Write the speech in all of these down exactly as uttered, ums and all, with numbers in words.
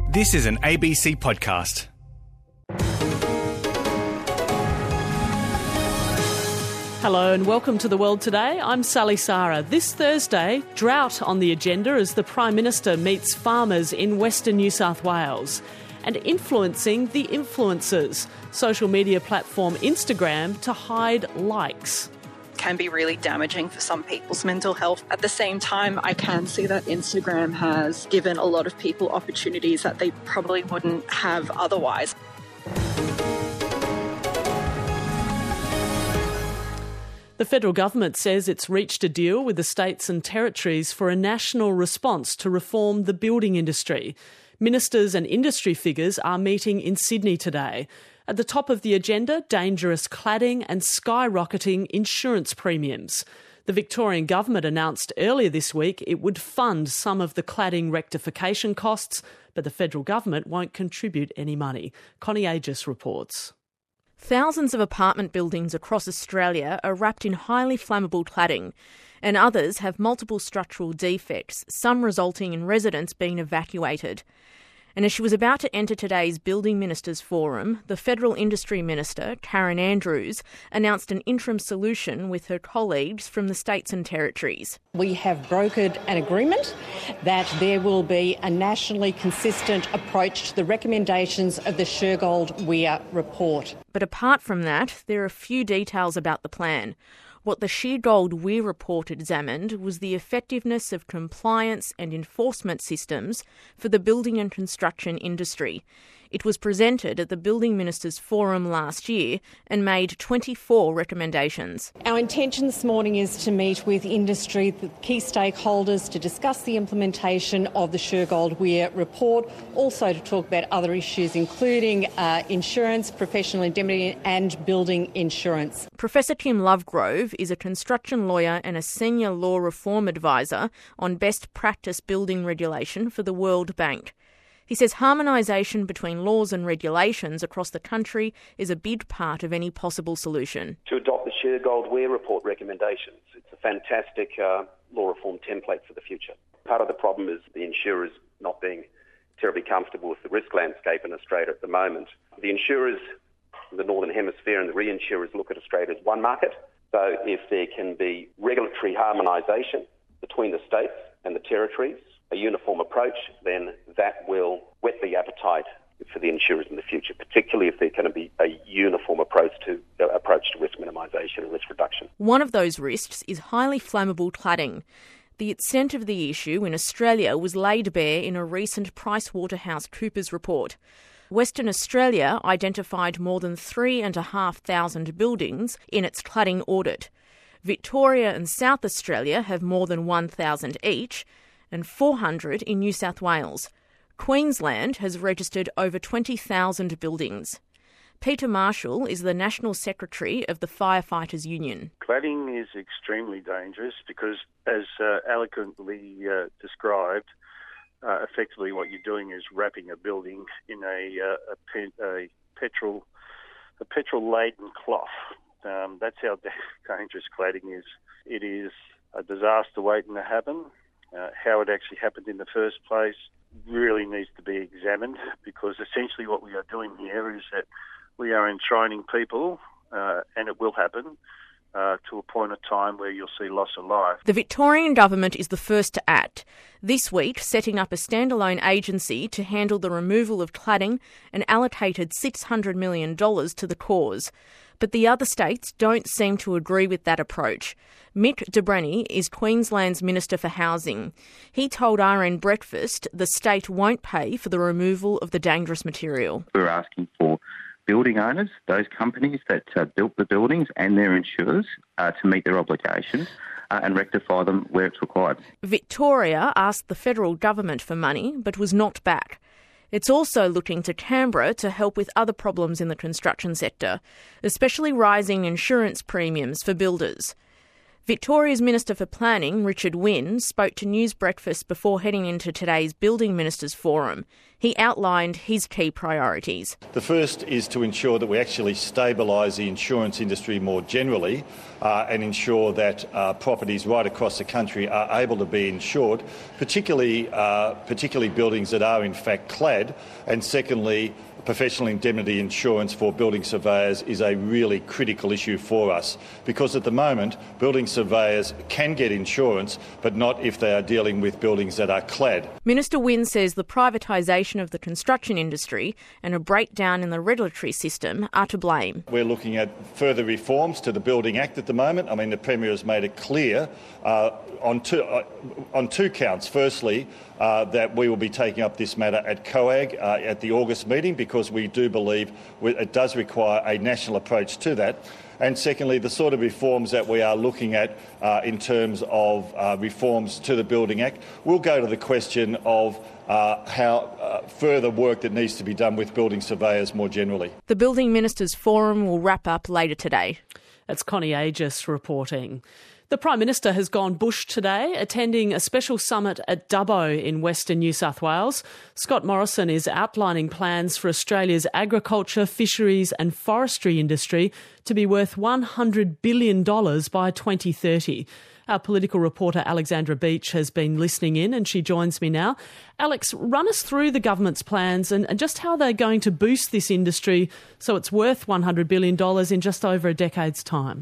This is an A B C podcast. Hello and welcome to The World Today. I'm Sally Sara. This Thursday, drought on the agenda as the Prime Minister meets farmers in Western New South Wales. And influencing the influencers, social media platform Instagram to hide likes. Can be really damaging for some people's mental health. At the same time, I can see that Instagram has given a lot of people opportunities that they probably wouldn't have otherwise. The federal government says it's reached a deal with the states and territories for a national response to reform the building industry. Ministers and industry figures are meeting in Sydney today. At the top of the agenda, dangerous cladding and skyrocketing insurance premiums. The Victorian government announced earlier this week it would fund some of the cladding rectification costs, but the federal government won't contribute any money. Connie Aegis reports. Thousands of apartment buildings across Australia are wrapped in highly flammable cladding, and others have multiple structural defects, some resulting in residents being evacuated. And as she was about to enter today's Building Ministers Forum, the Federal Industry Minister, Karen Andrews, announced an interim solution with her colleagues from the states and territories. We have brokered an agreement that there will be a nationally consistent approach to the recommendations of the Shergold-Weir report. But apart from that, there are a few details about the plan. What the Shergold-Weir report examined was the effectiveness of compliance and enforcement systems for the building and construction industry. It was presented at the Building Ministers Forum last year and made twenty-four recommendations. Our intention this morning is to meet with industry, the key stakeholders, to discuss the implementation of the Shergold-Weir report, also to talk about other issues including uh, insurance, professional indemnity and building insurance. Professor Kim Lovegrove is a construction lawyer and a senior law reform advisor on best practice building regulation for the World Bank. He says harmonisation between laws and regulations across the country is a big part of any possible solution. To adopt the Shergold-Weir report recommendations, it's a fantastic uh, law reform template for the future. Part of the problem is the insurers not being terribly comfortable with the risk landscape in Australia at the moment. The insurers in the Northern Hemisphere and the reinsurers look at Australia as one market. So if there can be regulatory harmonisation between the states and the territories, a uniform approach, then that will whet the appetite for the insurers in the future, particularly if there can be a uniform approach to uh, approach to risk minimisation and risk reduction. One of those risks is highly flammable cladding. The extent of the issue in Australia was laid bare in a recent PricewaterhouseCoopers report. Western Australia identified more than three and a half thousand buildings in its cladding audit. Victoria and South Australia have more than one thousand each, and four hundred in New South Wales. Queensland has registered over twenty thousand buildings. Peter Marshall is the National Secretary of the Firefighters Union. Cladding is extremely dangerous because, as uh, eloquently uh, described, uh, effectively what you're doing is wrapping a building in a, uh, a, pe- a petrol a petrol-laden cloth. Um, that's how dangerous cladding is. It is a disaster waiting to happen. Uh, how it actually happened in the first place really needs to be examined, because essentially what we are doing here is that we are enshrining people, uh, and it will happen, uh, to a point of time where you'll see loss of life. The Victorian government is the first to act, this week setting up a standalone agency to handle the removal of cladding and allocated six hundred million dollars to the cause. But the other states don't seem to agree with that approach. Mick de Brenni is Queensland's Minister for Housing. He told R N Breakfast the state won't pay for the removal of the dangerous material. We're asking for building owners, those companies that uh, built the buildings and their insurers uh, to meet their obligations uh, and rectify them where it's required. Victoria asked the federal government for money but was knocked back. It's also looking to Canberra to help with other problems in the construction sector, especially rising insurance premiums for builders. Victoria's Minister for Planning, Richard Wynne, spoke to News Breakfast before heading into today's Building Ministers Forum. He outlined his key priorities. The first is to ensure that we actually stabilise the insurance industry more generally uh, and ensure that uh, properties right across the country are able to be insured, particularly, uh, particularly buildings that are in fact clad. And secondly, professional indemnity insurance for building surveyors is a really critical issue for us, because at the moment building surveyors can get insurance but not if they are dealing with buildings that are clad. Minister Wynne says the privatisation of the construction industry and a breakdown in the regulatory system are to blame. We're looking at further reforms to the Building Act at the moment. I mean, the Premier has made it clear uh, on, two, uh, on two counts. Firstly, Uh, that we will be taking up this matter at COAG uh, at the August meeting, because we do believe it does require a national approach to that. And secondly, the sort of reforms that we are looking at uh, in terms of uh, reforms to the Building Act will go to the question of uh, how uh, further work that needs to be done with building surveyors more generally. The Building Ministers Forum will wrap up later today. That's Connie Aegis reporting. The Prime Minister has gone bush today, attending a special summit at Dubbo in Western New South Wales. Scott Morrison is outlining plans for Australia's agriculture, fisheries and forestry industry to be worth one hundred billion dollars by twenty thirty. Our political reporter Alexandra Beach has been listening in and she joins me now. Alex, run us through the government's plans and, and just how they're going to boost this industry so it's worth one hundred billion dollars in just over a decade's time.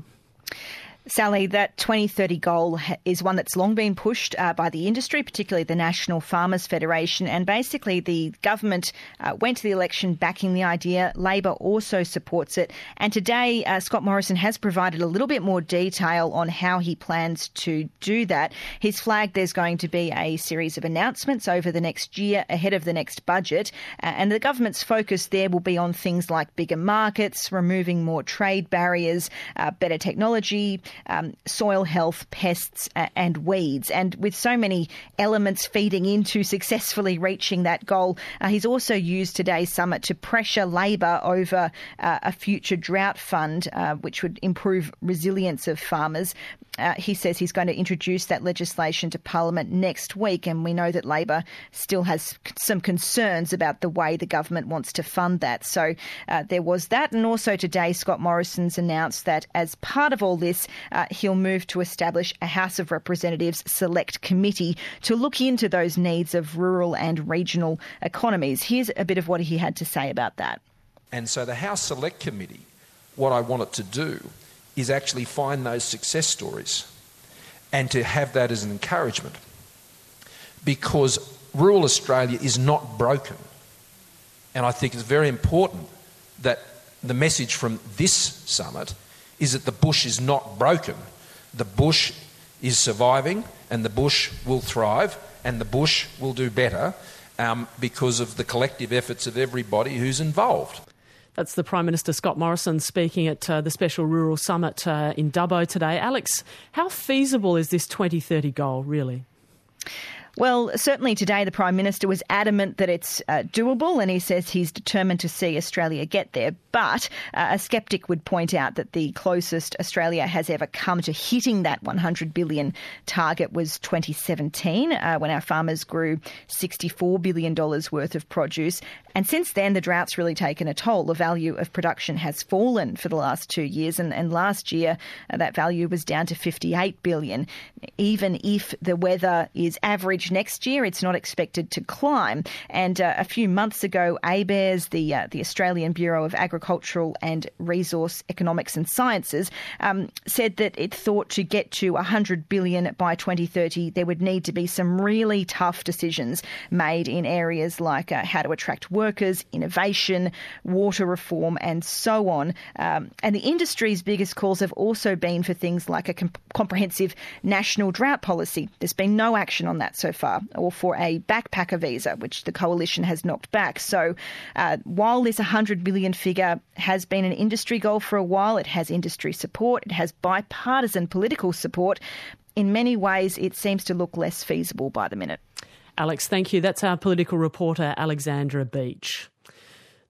Sally, that twenty thirty goal is one that's long been pushed uh, by the industry, particularly the National Farmers Federation. And basically the government uh, went to the election backing the idea. Labor also supports it. And today, uh, Scott Morrison has provided a little bit more detail on how he plans to do that. He's flagged there's going to be a series of announcements over the next year ahead of the next budget. Uh, and the government's focus there will be on things like bigger markets, removing more trade barriers, uh, better technology, Um, soil health, pests uh, and weeds. And with so many elements feeding into successfully reaching that goal, uh, he's also used today's summit to pressure Labor over uh, a future drought fund, uh, which would improve resilience of farmers. Uh, he says he's going to introduce that legislation to Parliament next week, and we know that Labor still has some concerns about the way the government wants to fund that. So uh, there was that. And also today, Scott Morrison's announced that as part of all this, uh, he'll move to establish a House of Representatives select committee to look into those needs of rural and regional economies. Here's a bit of what he had to say about that. And so the House Select Committee, what I want it to do is actually find those success stories and to have that as an encouragement, because rural Australia is not broken. And I think it's very important that the message from this summit is that the bush is not broken. The bush is surviving, and the bush will thrive, and the bush will do better um, because of the collective efforts of everybody who's involved. That's the Prime Minister Scott Morrison speaking at uh, the Special Rural Summit uh, in Dubbo today. Alex, how feasible is this twenty thirty goal, really? Well, certainly today the Prime Minister was adamant that it's uh, doable, and he says he's determined to see Australia get there. But uh, a sceptic would point out that the closest Australia has ever come to hitting that one hundred billion dollars target was twenty seventeen, uh, when our farmers grew sixty-four billion dollars worth of produce. And since then, the drought's really taken a toll. The value of production has fallen for the last two years, and, and last year uh, that value was down to fifty-eight billion dollars. Even if the weather is average next year, it's not expected to climb. And uh, a few months ago, ABARES, the uh, the Australian Bureau of Agricultural and Resource Economics and Sciences, um, said that it thought to get to one hundred billion dollars by twenty thirty, there would need to be some really tough decisions made in areas like uh, how to attract workers, innovation, water reform, and so on. Um, and the industry's biggest calls have also been for things like a comp- comprehensive national drought policy. There's been no action on that so far, or for a backpacker visa, which the coalition has knocked back. So uh, while this one hundred billion dollars figure has been an industry goal for a while, it has industry support, it has bipartisan political support, in many ways it seems to look less feasible by the minute. Alex, thank you. That's our political reporter, Alexandra Beach.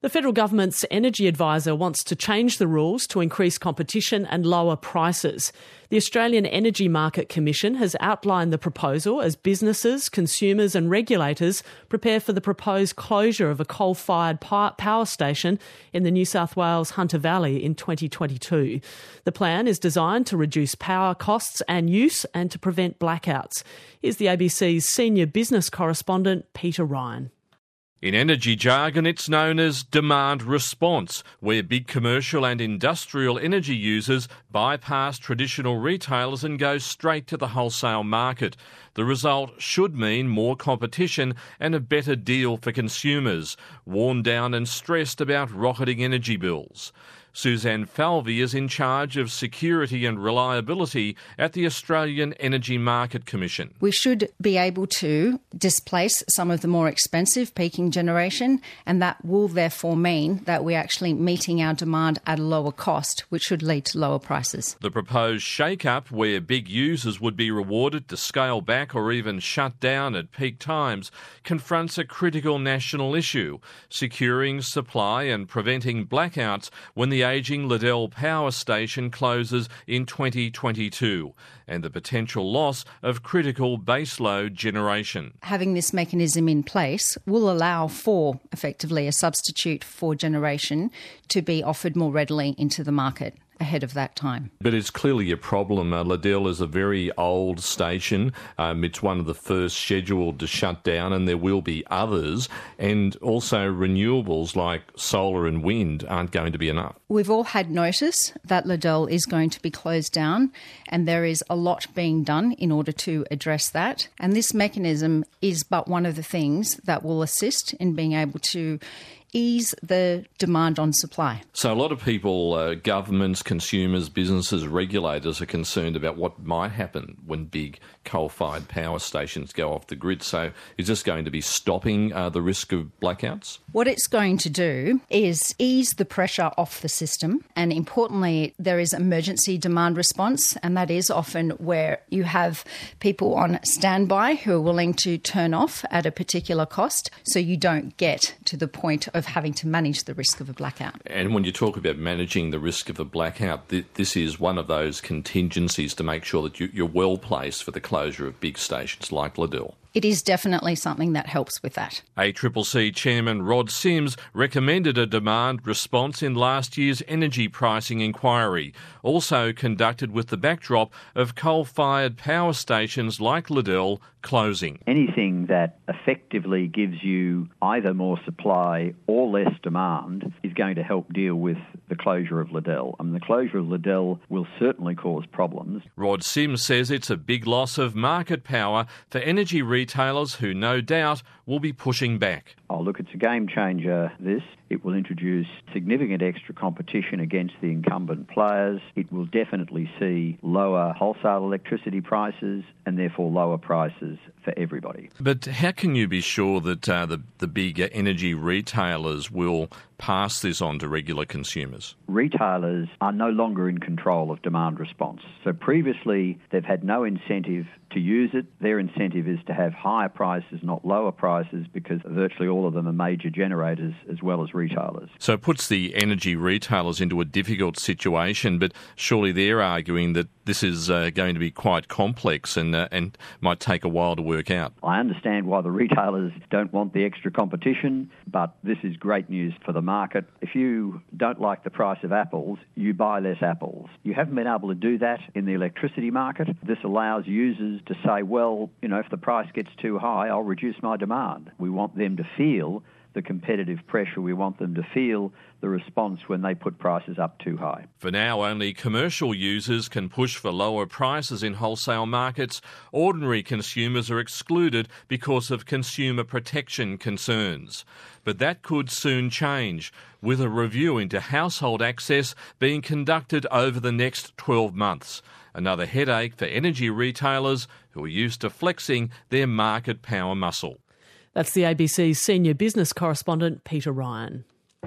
The federal government's energy advisor wants to change the rules to increase competition and lower prices. The Australian Energy Market Commission has outlined the proposal as businesses, consumers and regulators prepare for the proposed closure of a coal-fired power station in the New South Wales Hunter Valley in twenty twenty-two. The plan is designed to reduce power costs and use and to prevent blackouts. Here's the A B C's senior business correspondent, Peter Ryan. In energy jargon, it's known as demand response, where big commercial and industrial energy users bypass traditional retailers and go straight to the wholesale market. The result should mean more competition and a better deal for consumers, worn down and stressed about rocketing energy bills. Suzanne Falvey is in charge of security and reliability at the Australian Energy Market Commission. We should be able to displace some of the more expensive peaking generation, and that will therefore mean that we're actually meeting our demand at a lower cost, which should lead to lower prices. The proposed shake-up, where big users would be rewarded to scale back or even shut down at peak times, confronts a critical national issue: securing supply and preventing blackouts when the ageing Liddell Power Station closes in twenty twenty-two, and the potential loss of critical baseload generation. Having this mechanism in place will allow for, effectively, a substitute for generation to be offered more readily into the market ahead of that time. But it's clearly a problem. Uh, Liddell is a very old station. Um, it's one of the first scheduled to shut down, and there will be others. And also renewables like solar and wind aren't going to be enough. We've all had notice that Liddell is going to be closed down, and there is a lot being done in order to address that. And this mechanism is but one of the things that will assist in being able to ease the demand on supply. So a lot of people, uh, governments, consumers, businesses, regulators are concerned about what might happen when big coal-fired power stations go off the grid. So is this going to be stopping uh, the risk of blackouts? What it's going to do is ease the pressure off the system, and importantly, there is emergency demand response, and that is often where you have people on standby who are willing to turn off at a particular cost, so you don't get to the point of having to manage the risk of a blackout. And when you talk about managing the risk of a blackout, th- this is one of those contingencies to make sure that you, you're well placed for the closure of big stations like Liddell. It is definitely something that helps with that. A C C C Chairman Rod Sims recommended a demand response in last year's energy pricing inquiry, also conducted with the backdrop of coal-fired power stations like Liddell closing. Anything that effectively gives you either more supply or less demand is going to help deal with the closure of Liddell. I mean, the closure of Liddell will certainly cause problems. Rod Sims says it's a big loss of market power for energy retailers who no doubt will be pushing back. Oh, look, it's a game changer, this. It will introduce significant extra competition against the incumbent players. It will definitely see lower wholesale electricity prices and therefore lower prices for everybody. But how can you be sure that uh, the, the big energy retailers will pass this on to regular consumers? Retailers are no longer in control of demand response. So previously, they've had no incentive to use it. Their incentive is to have higher prices, not lower prices, because virtually all of them are major generators as well as retailers. So it puts the energy retailers into a difficult situation, but surely they're arguing that this is uh, going to be quite complex and uh, and might take a while to work out. I understand why the retailers don't want the extra competition, but this is great news for the market. If you don't like the price of apples, you buy less apples. You haven't been able to do that in the electricity market. This allows users to say, well, you know, if the price gets too high, I'll reduce my demand. We want them to feel the competitive pressure. We want them to feel the response when they put prices up too high. For now, only commercial users can push for lower prices in wholesale markets. Ordinary consumers are excluded because of consumer protection concerns. But that could soon change, with a review into household access being conducted over the next twelve months. Another headache for energy retailers who are used to flexing their market power muscle. That's the A B C's senior business correspondent, Peter Ryan.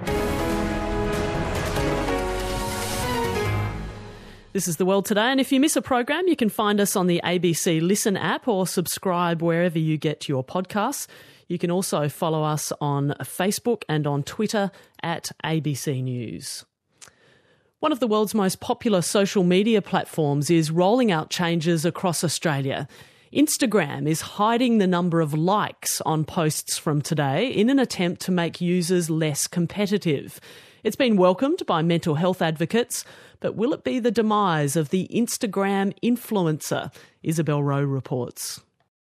This is The World Today, and if you miss a program, you can find us on the A B C Listen app or subscribe wherever you get your podcasts. You can also follow us on Facebook and on Twitter at A B C News. One of the world's most popular social media platforms is rolling out changes across Australia. Instagram is hiding the number of likes on posts from today in an attempt to make users less competitive. It's been welcomed by mental health advocates, but will it be the demise of the Instagram influencer? Isabel Rowe reports.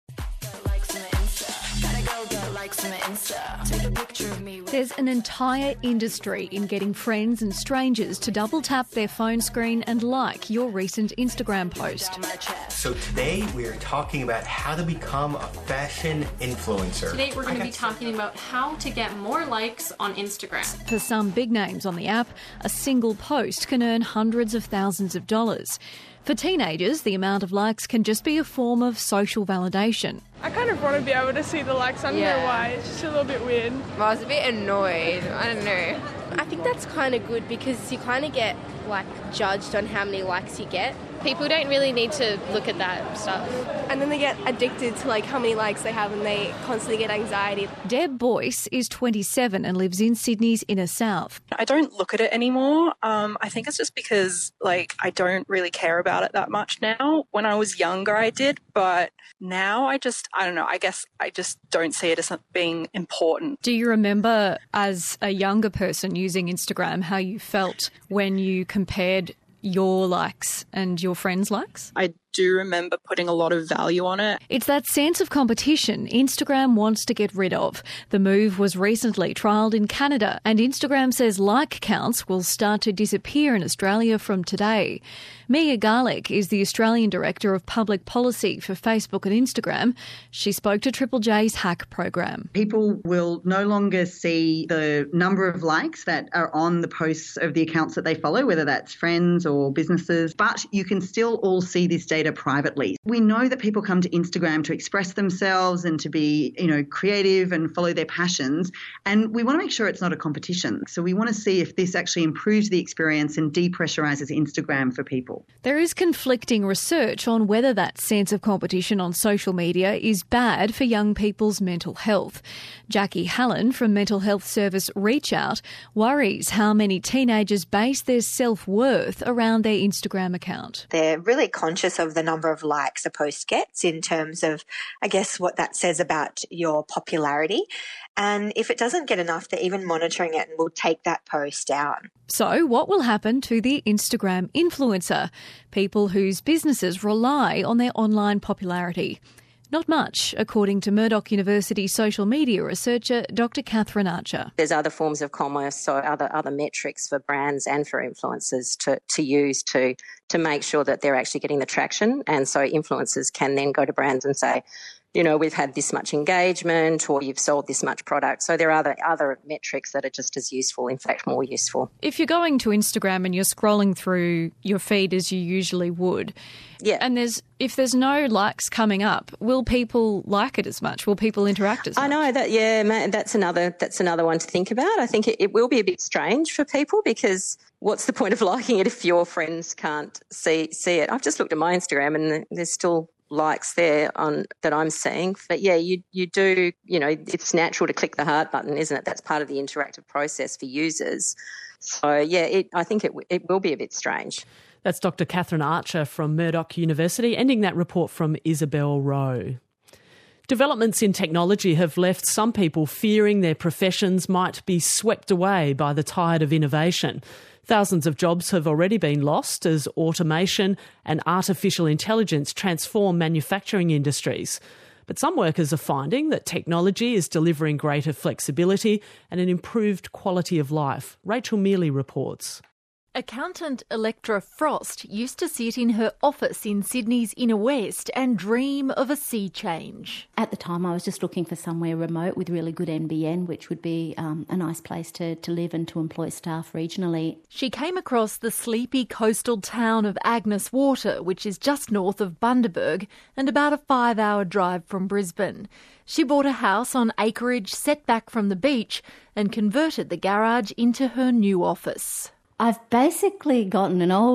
There's an entire industry in getting friends and strangers to double tap their phone screen and like your recent Instagram post. So today we are talking about how to become a fashion influencer. Today we're going to be talking about how to get more likes on Instagram. For some big names on the app, a single post can earn hundreds of thousands of dollars. For teenagers, the amount of likes can just be a form of social validation. I kind of want to be able to see the likes. I don't Yeah. know why. It's just a little bit weird. Well, I was a bit annoyed. I don't know. I think that's kind of good because you kind of get like judged on how many likes you get. People don't really need to look at that stuff. And then they get addicted to like how many likes they have and they constantly get anxiety. Deb Boyce is twenty-seven and lives in Sydney's inner south. I don't look at it anymore. Um, I think it's just because like I don't really care about it that much now. When I was younger, I did, but now I just, I don't know, I guess I just don't see it as being important. Do you remember as a younger person using Instagram how you felt when you compared your likes and your friends' likes? I do remember putting a lot of value on it. It's that sense of competition Instagram wants to get rid of. The move was recently trialled in Canada, and Instagram says like counts will start to disappear in Australia from today. Mia Garlick is the Australian Director of Public Policy for Facebook and Instagram. She spoke to Triple J's Hack program. People will no longer see the number of likes that are on the posts of the accounts that they follow, whether that's friends or businesses, but you can still all see this data privately. We know that people come to Instagram to express themselves and to be, you know, creative and follow their passions, and we want to make sure it's not a competition. So we want to see if this actually improves the experience and depressurizes Instagram for people. There is conflicting research on whether that sense of competition on social media is bad for young people's mental health. Jackie Hallen from mental health service Reach Out worries how many teenagers base their self-worth around their Instagram account. They're really conscious of the number of likes a post gets in terms of, I guess, what that says about your popularity. And if it doesn't get enough, they're even monitoring it and will take that post down. So what will happen to the Instagram influencer, people whose businesses rely on their online popularity? Not much, according to Murdoch University social media researcher Doctor Catherine Archer. There's other forms of commerce, so other other metrics for brands and for influencers to, to use to to make sure that they're actually getting the traction. And so influencers can then go to brands and say, you know, we've had this much engagement or you've sold this much product. So there are other, other metrics that are just as useful, in fact, more useful. If you're going to Instagram and you're scrolling through your feed as you usually would, yeah, and there's if there's no likes coming up, will people like it as much? Will people interact as much? I know that, yeah, that's another that's another one to think about. I think it, it will be a bit strange for people because what's the point of liking it if your friends can't see see it? I've just looked at my Instagram and there's still likes there on that I'm seeing. But yeah, you you do, you know, it's natural to click the heart button, isn't it? That's part of the interactive process for users. So yeah, it, I think it it will be a bit strange. That's Doctor Catherine Archer from Murdoch University, ending that report from Isabel Rowe. Developments in technology have left some people fearing their professions might be swept away by the tide of innovation. Thousands of jobs have already been lost as automation and artificial intelligence transform manufacturing industries. But some workers are finding that technology is delivering greater flexibility and an improved quality of life. Rachel Mealy reports. Accountant Electra Frost used to sit in her office in Sydney's inner west and dream of a sea change. At the time, I was just looking for somewhere remote with really good N B N, which would be um, a nice place to, to live and to employ staff regionally. She came across the sleepy coastal town of Agnes Water, which is just north of Bundaberg and about a five-hour drive from Brisbane. She bought a house on acreage set back from the beach and converted the garage into her new office. I've basically gotten an old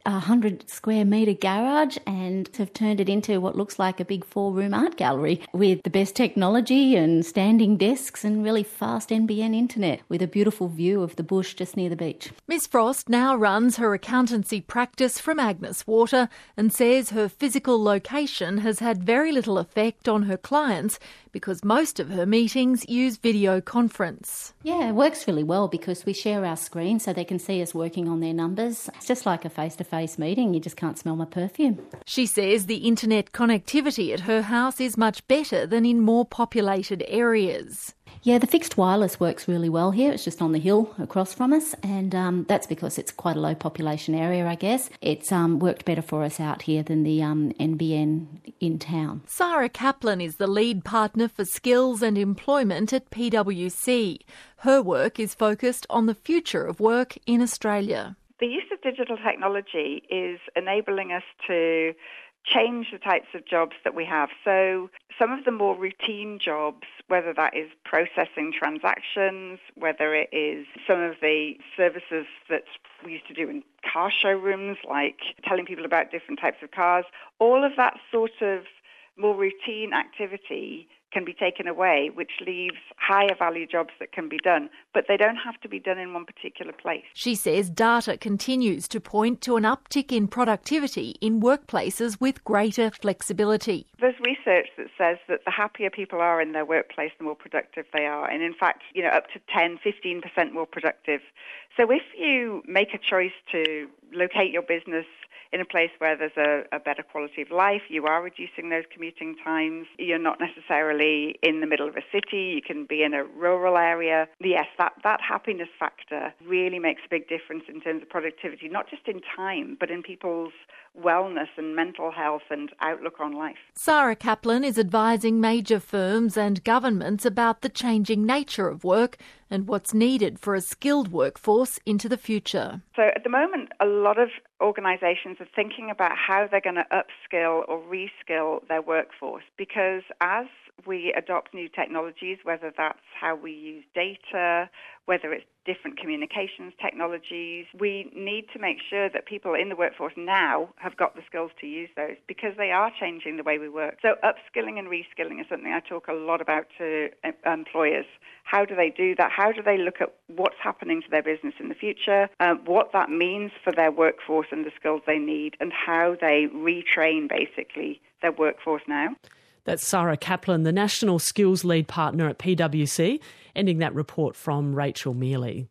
a hundred square metre garage and have turned it into what looks like a big four-room art gallery with the best technology and standing desks and really fast N B N internet with a beautiful view of the bush just near the beach. Miss Frost now runs her accountancy practice from Agnes Water and says her physical location has had very little effect on her clients because most of her meetings use video conference. Yeah, it works really well because we share our screen so they can see us working on their numbers. It's just like a face-to-face meeting, you just can't smell my perfume. She says the internet connectivity at her house is much better than in more populated areas. Yeah, the fixed wireless works really well here. It's just on the hill across from us, and um, that's because it's quite a low population area, I guess. It's um, worked better for us out here than the um, N B N in town. Sarah Kaplan is the lead partner for skills and employment at P W C. Her work is focused on the future of work in Australia. The use of digital technology is enabling us to change the types of jobs that we have. So some of the more routine jobs, whether that is processing transactions, whether it is some of the services that we used to do in car showrooms, like telling people about different types of cars, all of that sort of more routine activity can be taken away, which leaves higher value jobs that can be done, but they don't have to be done in one particular place. She says data continues to point to an uptick in productivity in workplaces with greater flexibility. There's research that says that the happier people are in their workplace, the more productive they are, and in fact, you know, up to ten, fifteen percent more productive. So if you make a choice to locate your business in a place where there's a, a better quality of life, you are reducing those commuting times. You're not necessarily in the middle of a city. You can be in a rural area. Yes, that, that happiness factor really makes a big difference in terms of productivity, not just in time, but in people's wellness and mental health and outlook on life. Sarah Kaplan is advising major firms and governments about the changing nature of work and what's needed for a skilled workforce into the future. So at the moment, a lot of organisations are thinking about how they're going to upskill or reskill their workforce, because as we adopt new technologies, whether that's how we use data, whether it's different communications technologies, we need to make sure that people in the workforce now have got the skills to use those, because they are changing the way we work. So upskilling and reskilling is something I talk a lot about to employers. How do they do that? How do they look at what's happening to their business in the future, uh, what that means for their workforce and the skills they need, and how they retrain, basically, their workforce now? That's Sarah Kaplan, the National Skills Lead Partner at P W C, ending that report from Rachel Mealy.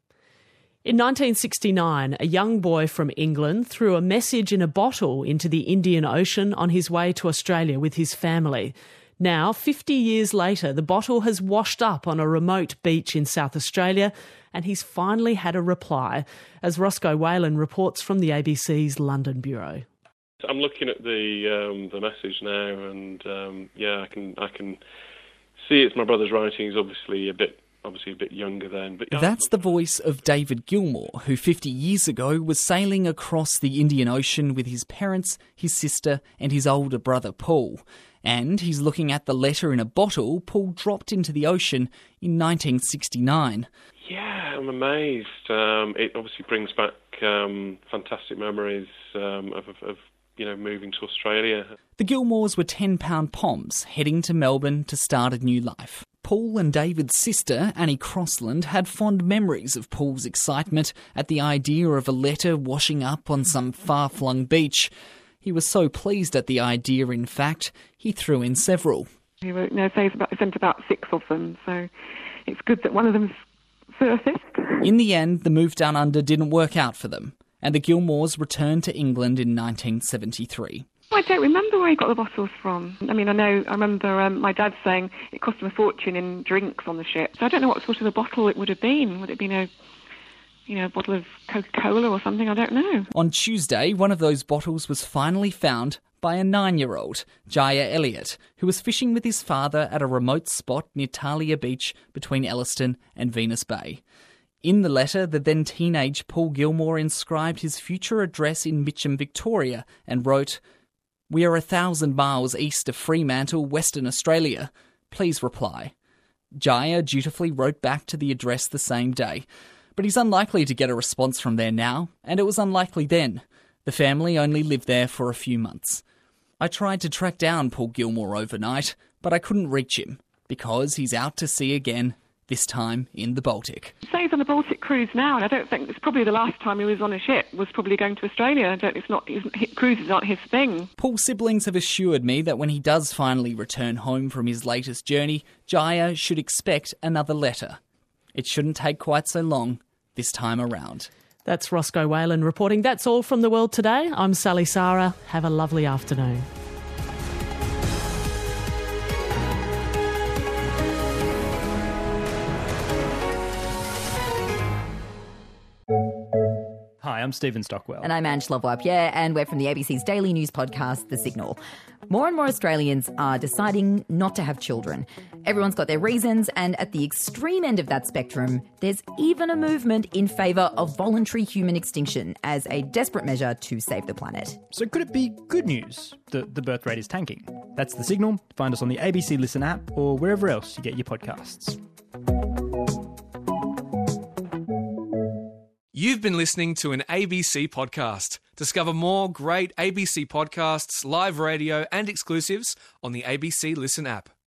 In nineteen sixty-nine, a young boy from England threw a message in a bottle into the Indian Ocean on his way to Australia with his family. Now, fifty years later, the bottle has washed up on a remote beach in South Australia, and he's finally had a reply, as Roscoe Whalen reports from the A B C's London bureau. I'm looking at the um, the message now, and um, yeah, I can I can see it's my brother's writing. He's obviously a bit obviously a bit younger then. But yeah. That's the voice of David Gilmore, who fifty years ago was sailing across the Indian Ocean with his parents, his sister, and his older brother Paul. And he's looking at the letter in a bottle Paul dropped into the ocean in nineteen sixty-nine. Yeah, I'm amazed. Um, it obviously brings back um, fantastic memories um, of, of, of you know, moving to Australia. The Gilmores were ten-pound poms heading to Melbourne to start a new life. Paul and David's sister, Annie Crossland, had fond memories of Paul's excitement at the idea of a letter washing up on some far-flung beach. He was so pleased at the idea, in fact, he threw in several. He wrote, no, say about, sent about six of them, so it's good that one of them's surfaced. In the end, the move down under didn't work out for them, and the Gilmores returned to England in nineteen seventy-three. I don't remember where he got the bottles from. I mean, I know, I remember um, my dad saying it cost him a fortune in drinks on the ship. So I don't know what sort of a bottle it would have been. Would it have been a, you know, a bottle of Coca-Cola or something? I don't know. On Tuesday, one of those bottles was finally found by a nine-year-old, Jaya Elliott, who was fishing with his father at a remote spot near Talia Beach between Elliston and Venus Bay. In the letter, the then teenage Paul Gilmore inscribed his future address in Mitcham, Victoria, and wrote, "We are a thousand miles east of Fremantle, Western Australia. Please reply." Jaya dutifully wrote back to the address the same day, but he's unlikely to get a response from there now, and it was unlikely then. The family only lived there for a few months. I tried to track down Paul Gilmore overnight, but I couldn't reach him because he's out to sea again, this time in the Baltic. So he's on a Baltic cruise now, and I don't think it's probably the last time he was on a ship was probably going to Australia. I don't, it's not, it's, cruise is not his thing. Paul's siblings have assured me that when he does finally return home from his latest journey, Jaya should expect another letter. It shouldn't take quite so long this time around. That's Roscoe Whalen reporting. That's all from The World Today. I'm Sally Sara. Have a lovely afternoon. Hi, I'm Stephen Stockwell. And I'm Angela Bois-Pierre, and we're from the A B C's daily news podcast, The Signal. More and more Australians are deciding not to have children. Everyone's got their reasons, and at the extreme end of that spectrum, there's even a movement in favour of voluntary human extinction as a desperate measure to save the planet. So could it be good news that the birth rate is tanking? That's The Signal. Find us on the A B C Listen app or wherever else you get your podcasts. You've been listening to an A B C podcast. Discover more great A B C podcasts, live radio and exclusives on the A B C Listen app.